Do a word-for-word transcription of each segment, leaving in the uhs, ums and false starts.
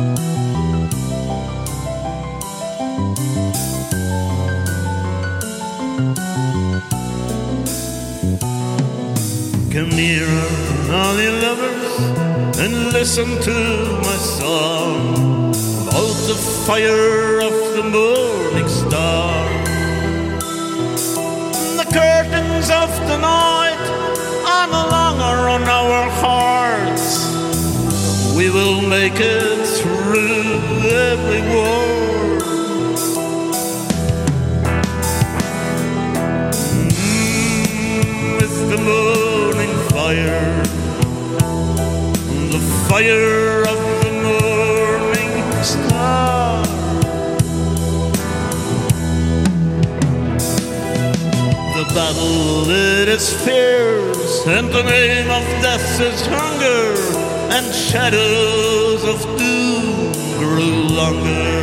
Come nearer, all you lovers, and listen to my song about the fire of the morning star. The curtains of the night are no longer on our hearts. We will make it through every war. Mm, with the morning fire, the fire of the morning star. The battle it is fierce, and the name of death is hunger, and shadows of doom grew longer.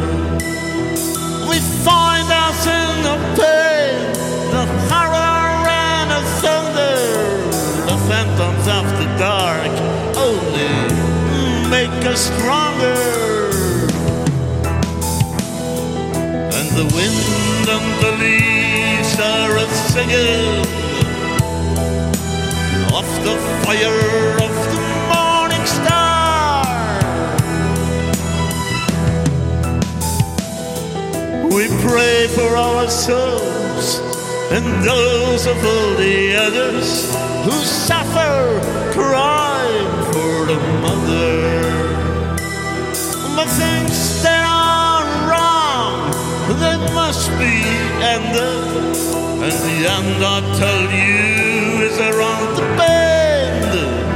We find us in the pain, the horror and the thunder. The phantoms of the dark only make us stronger. And the wind and the leaves are singing of the fire of the morning star. We pray for ourselves and those of all the others who suffer, crying for the mother. But things that are wrong, they must be ended, and the end, I tell you, is around the bend.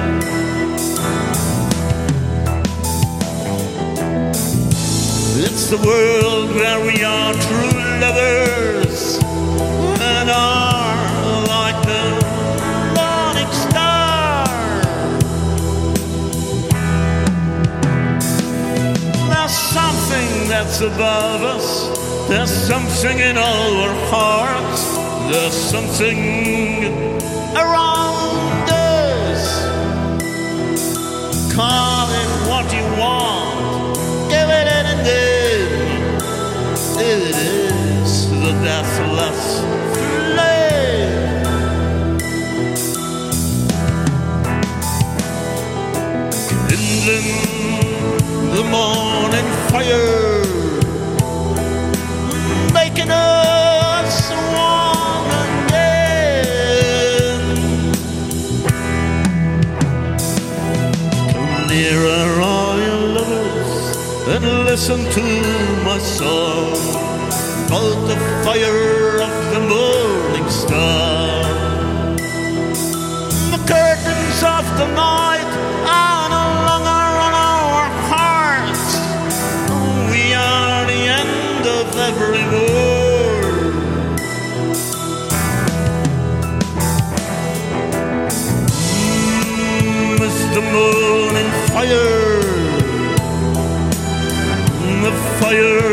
It's the world where we are true lovers and are like the morning star. There's something that's above us. There's something in our hearts. There's something around us. Call it what you want, give it any name. It is the deathless flame. Kindling the morning fire, making us one again. Come nearer, all your lovers, and listen to my song about the fire of the morning star. The curtains of the night are no longer on our hearts. We are the end of every war. Mm, it's the morning fire, the fire